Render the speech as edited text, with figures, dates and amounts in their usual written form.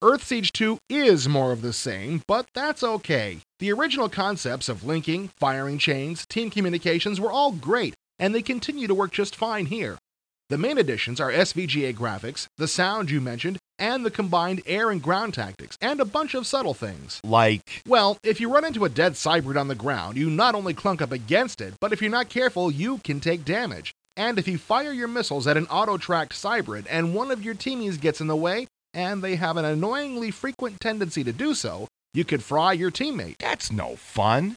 Earthsiege 2 is more of the same, but that's okay. The original concepts of linking, firing chains, team communications were all great, and they continue to work just fine here. The main additions are SVGA graphics, the sound you mentioned, and the combined air and ground tactics, and a bunch of subtle things. Like, Well, if you run into a dead Cybrid on the ground, you not only clunk up against it, but if you're not careful, you can take damage. And if you fire your missiles at an auto-tracked Cybrid and one of your teamies gets in the way, and they have an annoyingly frequent tendency to do so, you could fry your teammate. that's no fun.